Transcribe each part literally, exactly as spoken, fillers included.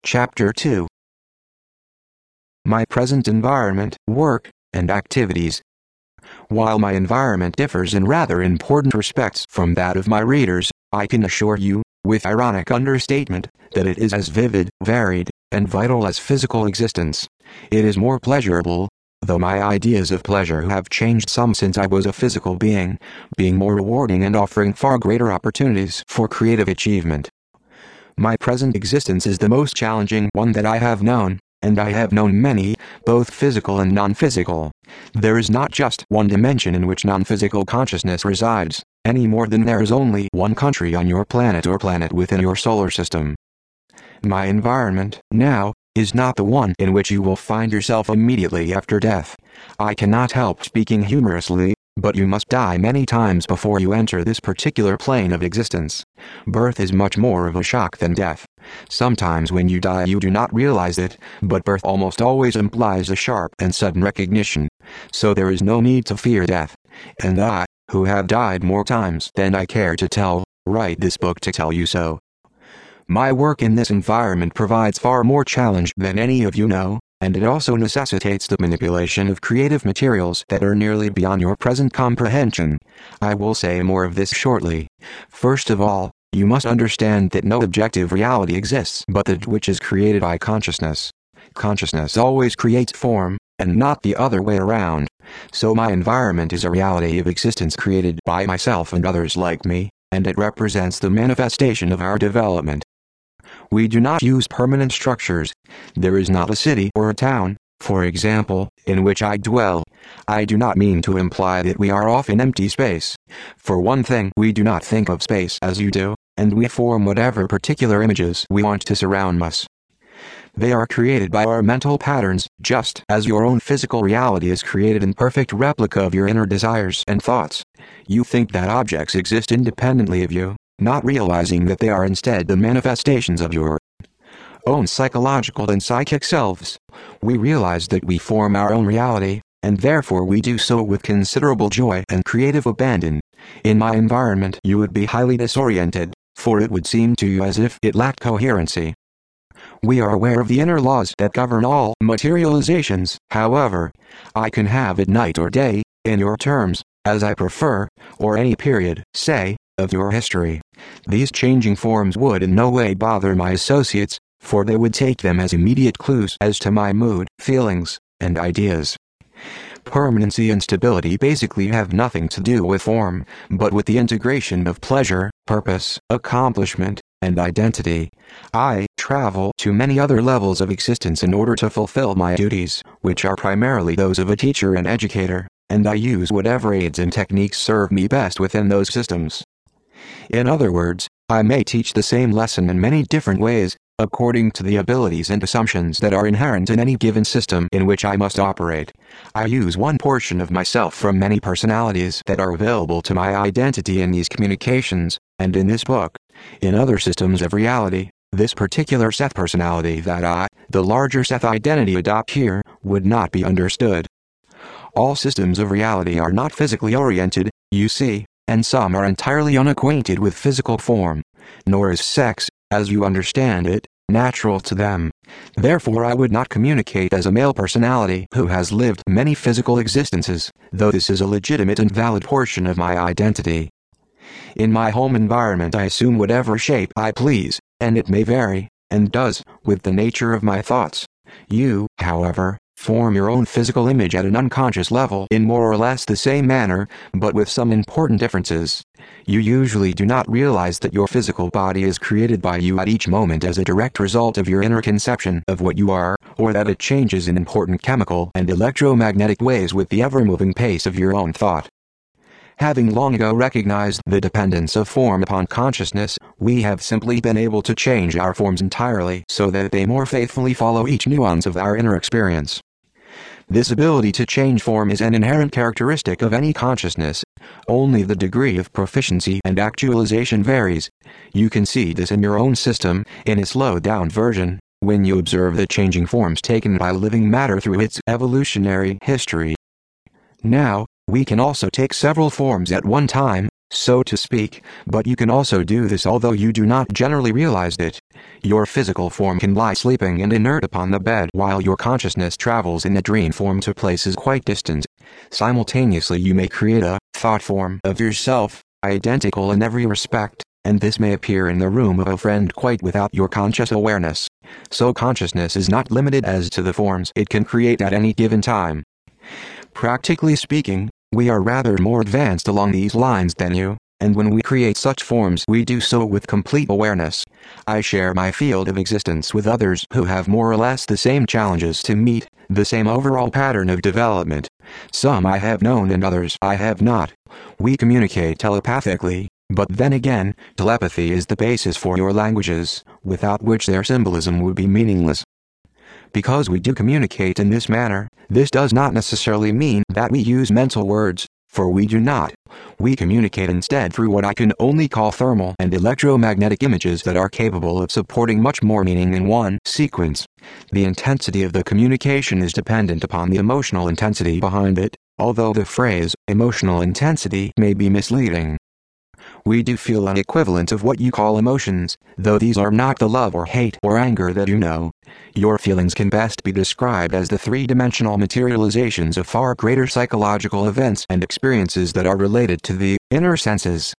Chapter two. My present environment, work, and activities. While my environment differs in rather important respects from that of my readers, I can assure you, with ironic understatement, that it is as vivid, varied, and vital as physical existence. It is more pleasurable, though my ideas of pleasure have changed some since I was a physical being, being more rewarding and offering far greater opportunities for creative achievement. My present existence is the most challenging one that I have known, and I have known many, both physical and non-physical. There is not just one dimension in which non-physical consciousness resides, any more than there is only one country on your planet or planet within your solar system. My environment, now, is not the one in which you will find yourself immediately after death. I cannot help speaking humorously, but you must die many times before you enter this particular plane of existence. Birth is much more of a shock than death. Sometimes when you die you do not realize it, but birth almost always implies a sharp and sudden recognition. So there is no need to fear death. And I, who have died more times than I care to tell, write this book to tell you so. My work in this environment provides far more challenge than any of you know, and it also necessitates the manipulation of creative materials that are nearly beyond your present comprehension. I will say more of this shortly. First of all, you must understand that no objective reality exists but that which is created by consciousness. Consciousness always creates form, and not the other way around. So my environment is a reality of existence created by myself and others like me, and it represents the manifestation of our development. We do not use permanent structures. There is not a city or a town, for example, in which I dwell. I do not mean to imply that we are off in empty space. For one thing, we do not think of space as you do, and we form whatever particular images we want to surround us. They are created by our mental patterns, just as your own physical reality is created in perfect replica of your inner desires and thoughts. You think that objects exist independently of you, not realizing that they are instead the manifestations of your own psychological and psychic selves. We realize that we form our own reality, and therefore we do so with considerable joy and creative abandon. In my environment you would be highly disoriented, for it would seem to you as if it lacked coherency. We are aware of the inner laws that govern all materializations, however. I can have it night or day, in your terms, as I prefer, or any period, say, of your history. These changing forms would in no way bother my associates, for they would take them as immediate clues as to my mood, feelings, and ideas. Permanency and stability basically have nothing to do with form, but with the integration of pleasure, purpose, accomplishment, and identity. I travel to many other levels of existence in order to fulfill my duties, which are primarily those of a teacher and educator, and I use whatever aids and techniques serve me best within those systems. In other words, I may teach the same lesson in many different ways, according to the abilities and assumptions that are inherent in any given system in which I must operate. I use one portion of myself from many personalities that are available to my identity in these communications, and in this book. In other systems of reality, this particular Seth personality that I, the larger Seth identity, adopt here, would not be understood. All systems of reality are not physically oriented, you see, and some are entirely unacquainted with physical form, nor is sex, as you understand it, natural to them. Therefore I would not communicate as a male personality who has lived many physical existences, though this is a legitimate and valid portion of my identity. In my home environment I assume whatever shape I please, and it may vary, and does, with the nature of my thoughts. You, however, form your own physical image at an unconscious level in more or less the same manner, but with some important differences. You usually do not realize that your physical body is created by you at each moment as a direct result of your inner conception of what you are, or that it changes in important chemical and electromagnetic ways with the ever-moving pace of your own thought. Having long ago recognized the dependence of form upon consciousness, we have simply been able to change our forms entirely so that they more faithfully follow each nuance of our inner experience. This ability to change form is an inherent characteristic of any consciousness. Only the degree of proficiency and actualization varies. You can see this in your own system, in its low-down version, when you observe the changing forms taken by living matter through its evolutionary history. Now, we can also take several forms at one time, so to speak, but you can also do this although you do not generally realize it. Your physical form can lie sleeping and inert upon the bed while your consciousness travels in a dream form to places quite distant. Simultaneously you may create a thought form of yourself, identical in every respect, and this may appear in the room of a friend quite without your conscious awareness. So consciousness is not limited as to the forms it can create at any given time. Practically speaking, we are rather more advanced along these lines than you, and when we create such forms we do so with complete awareness. I share my field of existence with others who have more or less the same challenges to meet, the same overall pattern of development. Some I have known and others I have not. We communicate telepathically, but then again, telepathy is the basis for your languages, without which their symbolism would be meaningless. Because we do communicate in this manner, this does not necessarily mean that we use mental words, for we do not. We communicate instead through what I can only call thermal and electromagnetic images that are capable of supporting much more meaning in one sequence. The intensity of the communication is dependent upon the emotional intensity behind it, although the phrase emotional intensity may be misleading. We do feel an equivalent of what you call emotions, though these are not the love or hate or anger that you know. Your feelings can best be described as the three-dimensional materializations of far greater psychological events and experiences that are related to the inner senses.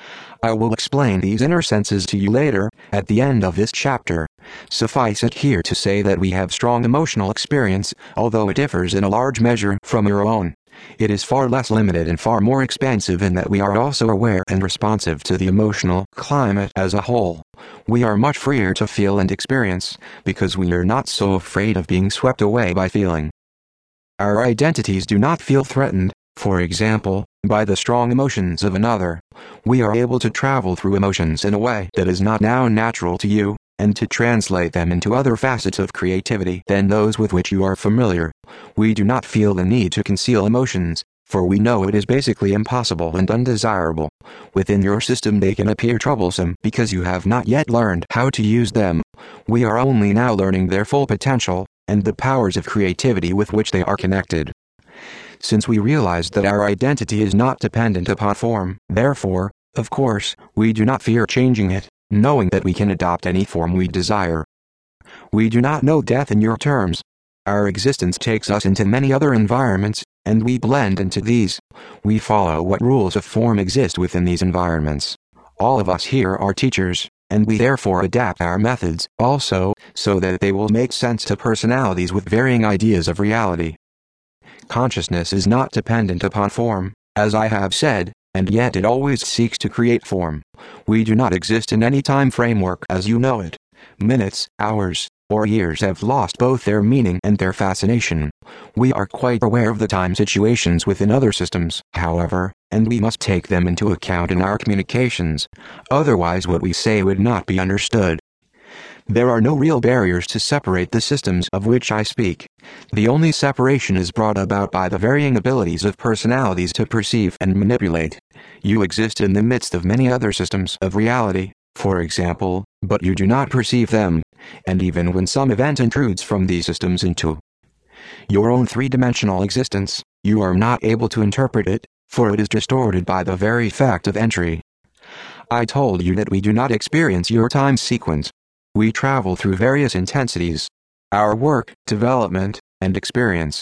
I will explain these inner senses to you later, at the end of this chapter. Suffice it here to say that we have strong emotional experience, although it differs in a large measure from your own. It is far less limited and far more expansive in that we are also aware and responsive to the emotional climate as a whole. We are much freer to feel and experience, because we are not so afraid of being swept away by feeling. Our identities do not feel threatened, for example, by the strong emotions of another. We are able to travel through emotions in a way that is not now natural to you, and to translate them into other facets of creativity than those with which you are familiar. We do not feel the need to conceal emotions, for we know it is basically impossible and undesirable. Within your system they can appear troublesome because you have not yet learned how to use them. We are only now learning their full potential, and the powers of creativity with which they are connected. Since we realize that our identity is not dependent upon form, therefore, of course, we do not fear changing it, knowing that we can adopt any form we desire. We do not know death in your terms. Our existence takes us into many other environments, and we blend into these. We follow what rules of form exist within these environments. All of us here are teachers, and we therefore adapt our methods, also, so that they will make sense to personalities with varying ideas of reality. Consciousness is not dependent upon form, as I have said, and yet it always seeks to create form. We do not exist in any time framework as you know it. Minutes, hours, or years have lost both their meaning and their fascination. We are quite aware of the time situations within other systems, however, and we must take them into account in our communications. Otherwise what we say would not be understood. There are no real barriers to separate the systems of which I speak. The only separation is brought about by the varying abilities of personalities to perceive and manipulate. You exist in the midst of many other systems of reality, for example, but you do not perceive them, and even when some event intrudes from these systems into your own three-dimensional existence, you are not able to interpret it, for it is distorted by the very fact of entry. I told you that we do not experience your time sequence. We travel through various intensities. Our work, development, and experience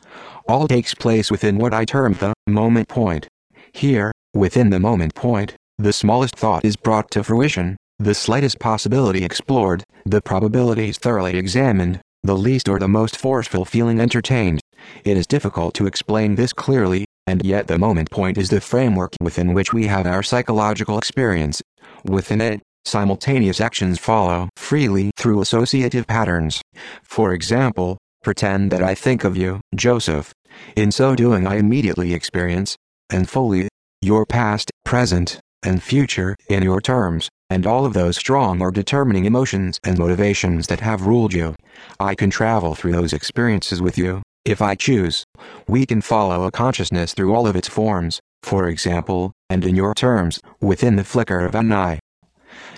all takes place within what I term the moment point. Here, within the moment point, the smallest thought is brought to fruition, the slightest possibility explored, the probabilities thoroughly examined, the least or the most forceful feeling entertained. It is difficult to explain this clearly, and yet the moment point is the framework within which we have our psychological experience. Within it, simultaneous actions follow freely through associative patterns. For example, pretend that I think of you, Joseph. In so doing I immediately experience, and fully, your past, present, and future in your terms, and all of those strong or determining emotions and motivations that have ruled you. I can travel through those experiences with you, if I choose. We can follow a consciousness through all of its forms, for example, and in your terms, within the flicker of an eye.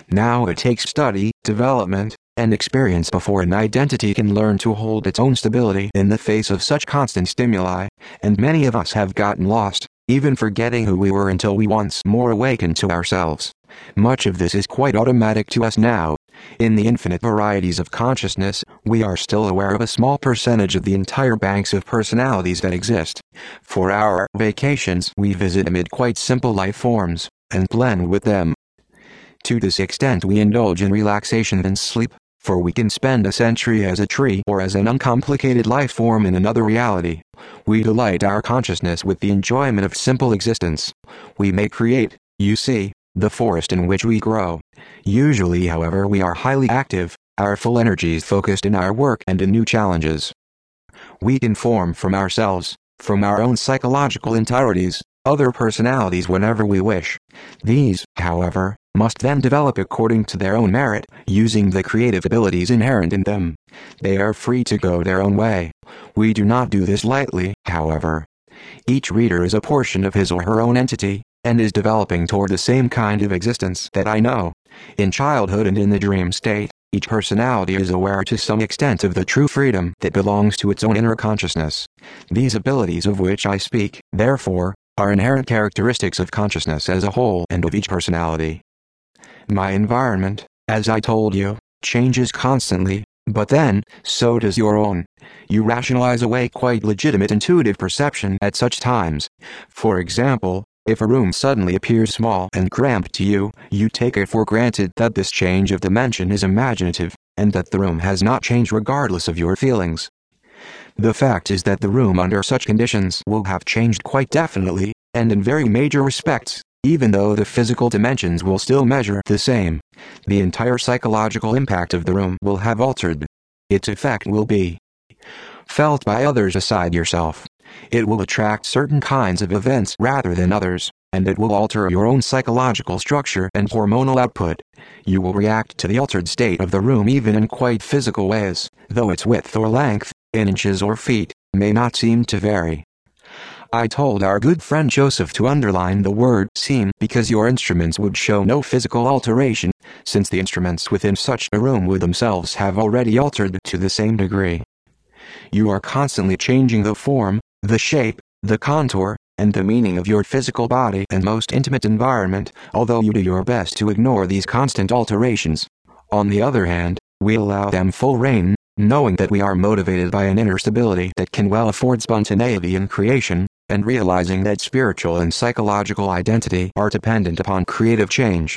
Now it takes study, development, and experience before an identity can learn to hold its own stability in the face of such constant stimuli, and many of us have gotten lost, even forgetting who we were until we once more awakened to ourselves. Much of this is quite automatic to us now. In the infinite varieties of consciousness, we are still aware of a small percentage of the entire banks of personalities that exist. For our vacations, we visit amid quite simple life forms, and blend with them. To this extent we indulge in relaxation and sleep, for we can spend a century as a tree or as an uncomplicated life form in another reality. We delight our consciousness with the enjoyment of simple existence. We may create, you see, the forest in which we grow. Usually, however, we are highly active, our full energies focused in our work and in new challenges. We can form from ourselves, from our own psychological entireties, other personalities whenever we wish. These, however, must then develop according to their own merit, using the creative abilities inherent in them. They are free to go their own way. We do not do this lightly, however. Each reader is a portion of his or her own entity, and is developing toward the same kind of existence that I know. In childhood and in the dream state, each personality is aware to some extent of the true freedom that belongs to its own inner consciousness. These abilities of which I speak, therefore, are inherent characteristics of consciousness as a whole and of each personality. My environment, as I told you, changes constantly, but then, so does your own. You rationalize away quite legitimate intuitive perception at such times. For example, if a room suddenly appears small and cramped to you, you take it for granted that this change of dimension is imaginative, and that the room has not changed regardless of your feelings. The fact is that the room under such conditions will have changed quite definitely, and in very major respects, even though the physical dimensions will still measure the same. The entire psychological impact of the room will have altered. Its effect will be felt by others aside yourself. It will attract certain kinds of events rather than others, and it will alter your own psychological structure and hormonal output. You will react to the altered state of the room even in quite physical ways, though its width or length, in inches or feet, may not seem to vary. I told our good friend Joseph to underline the word seem because your instruments would show no physical alteration, since the instruments within such a room would themselves have already altered to the same degree. You are constantly changing the form, the shape, the contour, and the meaning of your physical body and most intimate environment, although you do your best to ignore these constant alterations. On the other hand, we allow them full rein, knowing that we are motivated by an inner stability that can well afford spontaneity in creation, and realizing that spiritual and psychological identity are dependent upon creative change.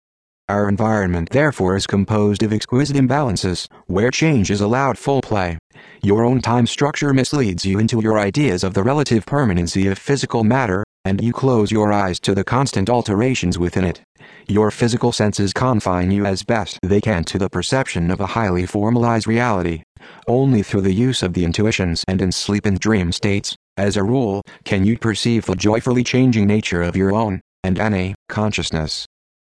Our environment therefore is composed of exquisite imbalances, where change is allowed full play. Your own time structure misleads you into your ideas of the relative permanency of physical matter, and you close your eyes to the constant alterations within it. Your physical senses confine you as best they can to the perception of a highly formalized reality. Only through the use of the intuitions and in sleep and dream states, as a rule, can you perceive the joyfully changing nature of your own, and any, consciousness.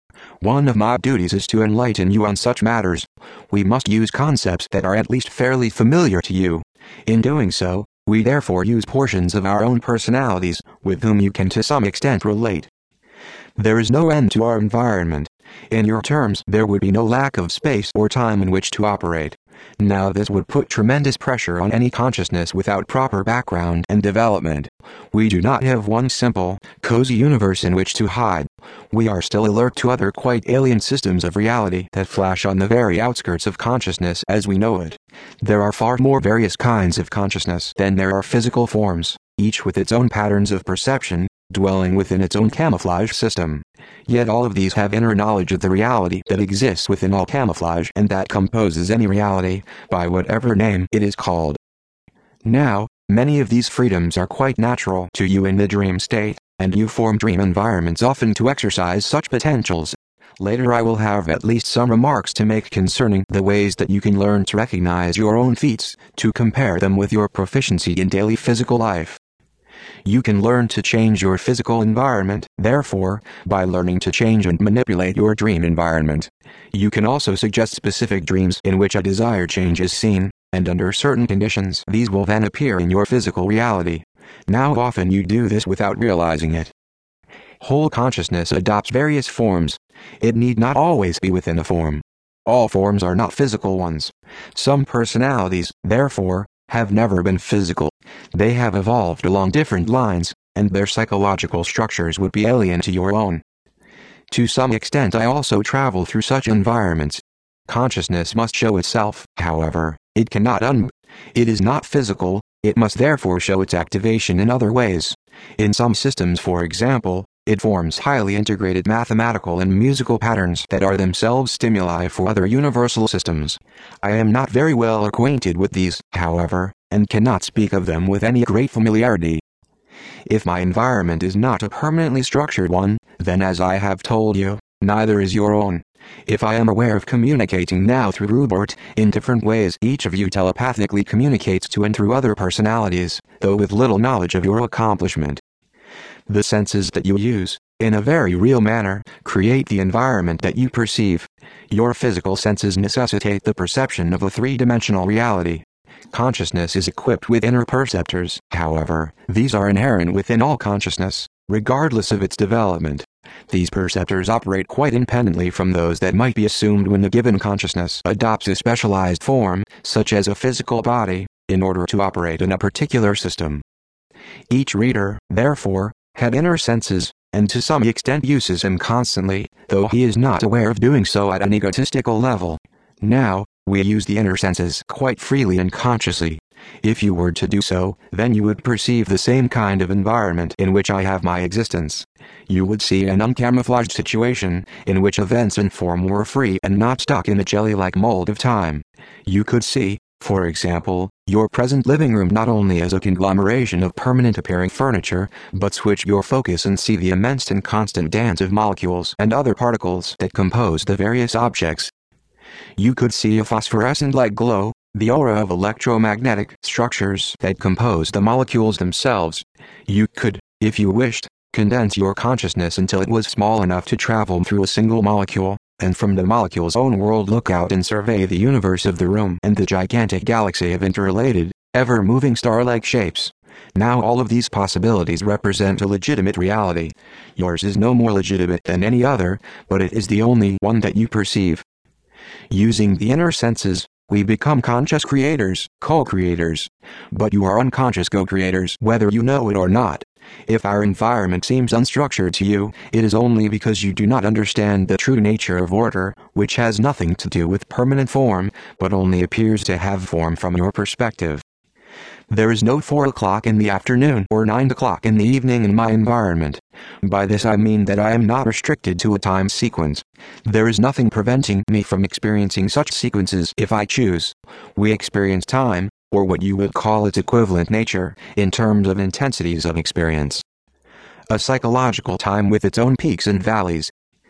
One of my duties is to enlighten you on such matters. We must use concepts that are at least fairly familiar to you. In doing so, we therefore use portions of our own personalities, with whom you can to some extent relate. There is no end to our environment. In your terms, there would be no lack of space or time in which to operate. Now this would put tremendous pressure on any consciousness without proper background and development. We do not have one simple, cozy universe in which to hide. We are still alert to other quite alien systems of reality that flash on the very outskirts of consciousness as we know it. There are far more various kinds of consciousness than there are physical forms, each with its own patterns of perception, dwelling within its own camouflage system. Yet all of these have inner knowledge of the reality that exists within all camouflage and that composes any reality, by whatever name it is called. Now, many of these freedoms are quite natural to you in the dream state, and you form dream environments often to exercise such potentials. Later I will have at least some remarks to make concerning the ways that you can learn to recognize your own feats, to compare them with your proficiency in daily physical life. You can learn to change your physical environment, therefore, by learning to change and manipulate your dream environment. You can also suggest specific dreams in which a desired change is seen, and under certain conditions these will then appear in your physical reality. Now often you do this without realizing it. Whole consciousness adopts various forms, It need not always be within a form. All forms are not physical ones. Some personalities, therefore, have never been physical. They have evolved along different lines, and their psychological structures would be alien to your own. To some extent I also travel through such environments. Consciousness must show itself, however, it cannot un- It is not physical, it must therefore show its activation in other ways. In some systems, for example, it forms highly integrated mathematical and musical patterns that are themselves stimuli for other universal systems. I am not very well acquainted with these, however, and cannot speak of them with any great familiarity. If my environment is not a permanently structured one, then as I have told you, neither is your own. If I am aware of communicating now through Rupert, in different ways each of you telepathically communicates to and through other personalities, though with little knowledge of your accomplishment. The senses that you use, in a very real manner, create the environment that you perceive. Your physical senses necessitate the perception of a three-dimensional reality. Consciousness is equipped with inner perceptors, however, these are inherent within all consciousness, regardless of its development. These perceptors operate quite independently from those that might be assumed when the given consciousness adopts a specialized form, such as a physical body, in order to operate in a particular system. Each reader, therefore, had inner senses, and to some extent uses them constantly, though he is not aware of doing so at an egotistical level. Now, we use the inner senses quite freely and consciously. If you were to do so, then you would perceive the same kind of environment in which I have my existence. You would see an uncamouflaged situation, in which events and form were free and not stuck in the jelly-like mold of time. You could see, for example, your present living room not only as a conglomeration of permanent appearing furniture, but switch your focus and see the immense and constant dance of molecules and other particles that compose the various objects. You could see a phosphorescent-like glow, the aura of electromagnetic structures that compose the molecules themselves. You could, if you wished, condense your consciousness until it was small enough to travel through a single molecule, and from the molecule's own world look out and survey the universe of the room and the gigantic galaxy of interrelated, ever-moving star-like shapes. Now all of these possibilities represent a legitimate reality. Yours is no more legitimate than any other, but it is the only one that you perceive. Using the inner senses, we become conscious creators, co-creators. But you are unconscious co-creators whether you know it or not. If our environment seems unstructured to you, it is only because you do not understand the true nature of order, which has nothing to do with permanent form, but only appears to have form from your perspective. There is no four o'clock in the afternoon or nine o'clock in the evening in my environment. By this I mean that I am not restricted to a time sequence. There is nothing preventing me from experiencing such sequences if I choose. We experience time, or what you would call its equivalent nature, in terms of intensities of experience. A psychological time with its own peaks and valleys.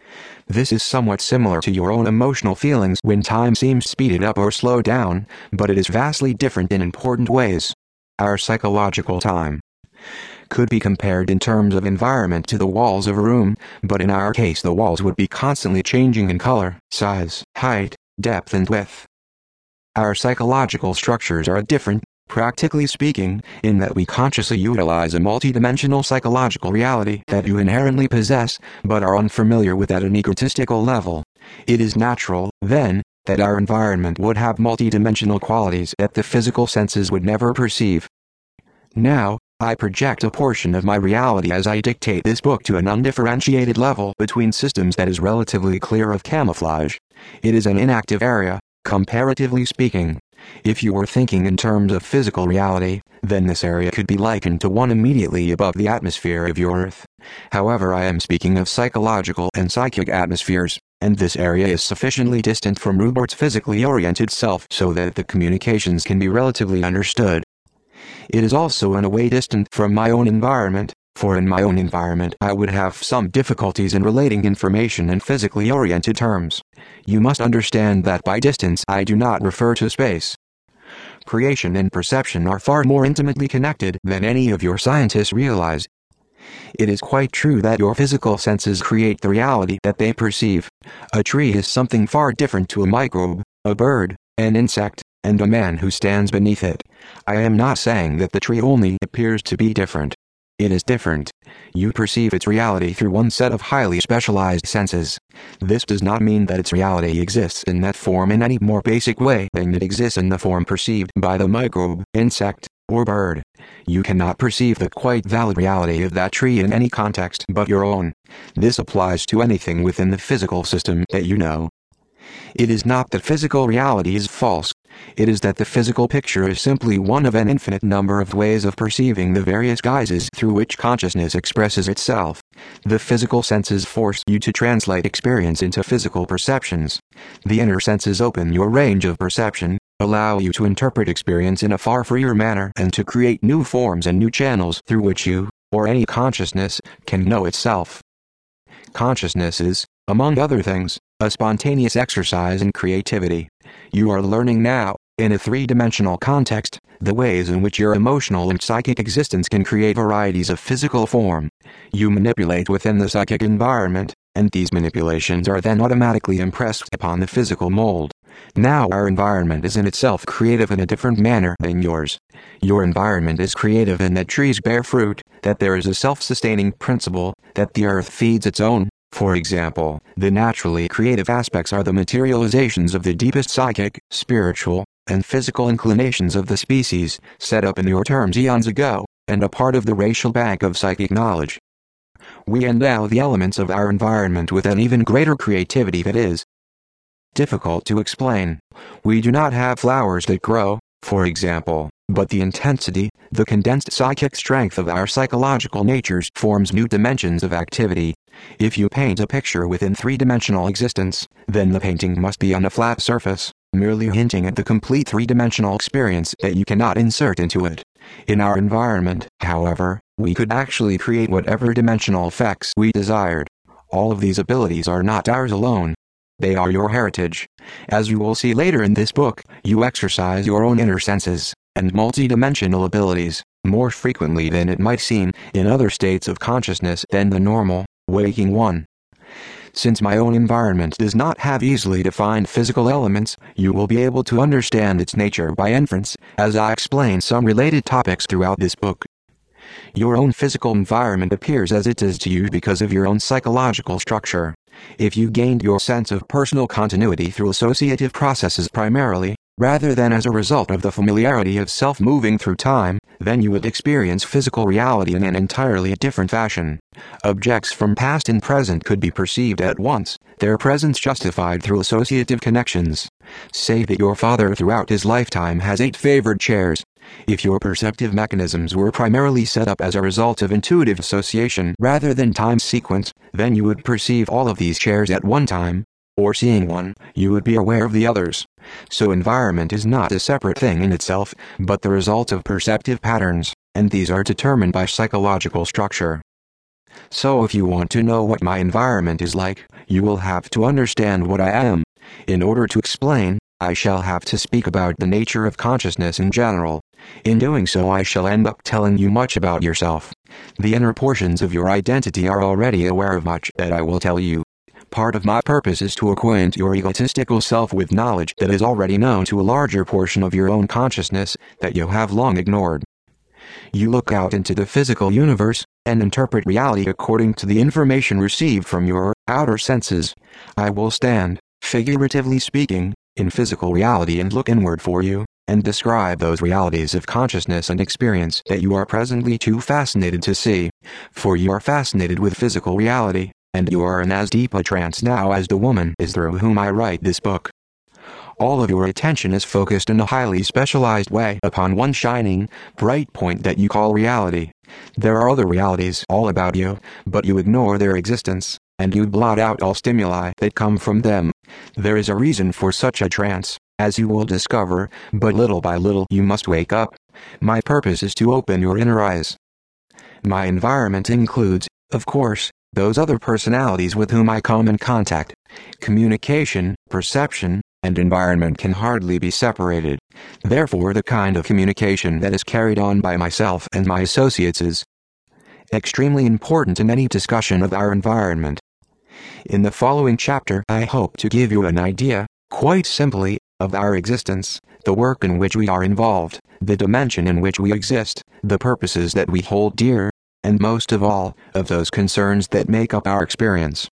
This is somewhat similar to your own emotional feelings when time seems speeded up or slowed down, but it is vastly different in important ways. Our psychological time could be compared in terms of environment to the walls of a room, but in our case the walls would be constantly changing in color, size, height, depth and width. Our psychological structures are different, practically speaking, in that we consciously utilize a multidimensional psychological reality that you inherently possess, but are unfamiliar with at an egotistical level. It is natural, then, that our environment would have multidimensional qualities that the physical senses would never perceive. Now, I project a portion of my reality as I dictate this book to an undifferentiated level between systems that is relatively clear of camouflage. It is an inactive area, comparatively speaking. If you were thinking in terms of physical reality, then this area could be likened to one immediately above the atmosphere of your Earth. However, I am speaking of psychological and psychic atmospheres, and this area is sufficiently distant from Rupert's physically oriented self so that the communications can be relatively understood. It is also in a way distant from my own environment, for in my own environment I would have some difficulties in relating information in physically oriented terms. You must understand that by distance I do not refer to space. Creation and perception are far more intimately connected than any of your scientists realize. It is quite true that your physical senses create the reality that they perceive. A tree is something far different to a microbe, a bird, an insect, and a man who stands beneath it. I am not saying that the tree only appears to be different. It is different. You perceive its reality through one set of highly specialized senses. This does not mean that its reality exists in that form in any more basic way than it exists in the form perceived by the microbe, insect, or bird. You cannot perceive the quite valid reality of that tree in any context but your own. This applies to anything within the physical system that you know. It is not that physical reality is false. It is that the physical picture is simply one of an infinite number of ways of perceiving the various guises through which consciousness expresses itself. The physical senses force you to translate experience into physical perceptions. The inner senses open your range of perception, allow you to interpret experience in a far freer manner and to create new forms and new channels through which you, or any consciousness, can know itself. Consciousness is, among other things, a spontaneous exercise in creativity. You are learning now, in a three-dimensional context, the ways in which your emotional and psychic existence can create varieties of physical form. You manipulate within the psychic environment, and these manipulations are then automatically impressed upon the physical mold. Now our environment is in itself creative in a different manner than yours. Your environment is creative in that trees bear fruit, that there is a self-sustaining principle, that the earth feeds its own. For example, the naturally creative aspects are the materializations of the deepest psychic, spiritual, and physical inclinations of the species, set up in your terms eons ago, and a part of the racial bank of psychic knowledge. We endow the elements of our environment with an even greater creativity that is difficult to explain. We do not have flowers that grow, for example, but the intensity, the condensed psychic strength of our psychological natures forms new dimensions of activity. If you paint a picture within three-dimensional existence, then the painting must be on a flat surface, merely hinting at the complete three-dimensional experience that you cannot insert into it. In our environment, however, we could actually create whatever dimensional effects we desired. All of these abilities are not ours alone. They are your heritage. As you will see later in this book, you exercise your own inner senses and multidimensional abilities more frequently than it might seem in other states of consciousness than the normal, waking one. Since my own environment does not have easily defined physical elements, you will be able to understand its nature by inference, as I explain some related topics throughout this book. Your own physical environment appears as it is to you because of your own psychological structure. If you gained your sense of personal continuity through associative processes primarily, rather than as a result of the familiarity of self moving through time, then you would experience physical reality in an entirely different fashion. Objects from past and present could be perceived at once, their presence justified through associative connections. Say that your father throughout his lifetime has eight favored chairs. If your perceptive mechanisms were primarily set up as a result of intuitive association rather than time sequence, then you would perceive all of these chairs at one time, or seeing one, you would be aware of the others. So environment is not a separate thing in itself, but the result of perceptive patterns, and these are determined by psychological structure. So if you want to know what my environment is like, you will have to understand what I am. In order to explain, I shall have to speak about the nature of consciousness in general. In doing so, I shall end up telling you much about yourself. The inner portions of your identity are already aware of much that I will tell you. Part of my purpose is to acquaint your egotistical self with knowledge that is already known to a larger portion of your own consciousness that you have long ignored. You look out into the physical universe and interpret reality according to the information received from your outer senses. I will stand, figuratively speaking, in physical reality and look inward for you, and describe those realities of consciousness and experience that you are presently too fascinated to see. For you are fascinated with physical reality, and you are in as deep a trance now as the woman is through whom I write this book. All of your attention is focused in a highly specialized way upon one shining, bright point that you call reality. There are other realities all about you, but you ignore their existence, and you blot out all stimuli that come from them. There is a reason for such a trance, as you will discover, but little by little you must wake up. My purpose is to open your inner eyes. My environment includes, of course, those other personalities with whom I come in contact. Communication, perception, and environment can hardly be separated. Therefore, the kind of communication that is carried on by myself and my associates is extremely important in any discussion of our environment. In the following chapter, I hope to give you an idea, quite simply, of our existence, the work in which we are involved, the dimension in which we exist, the purposes that we hold dear, and most of all, of those concerns that make up our experience.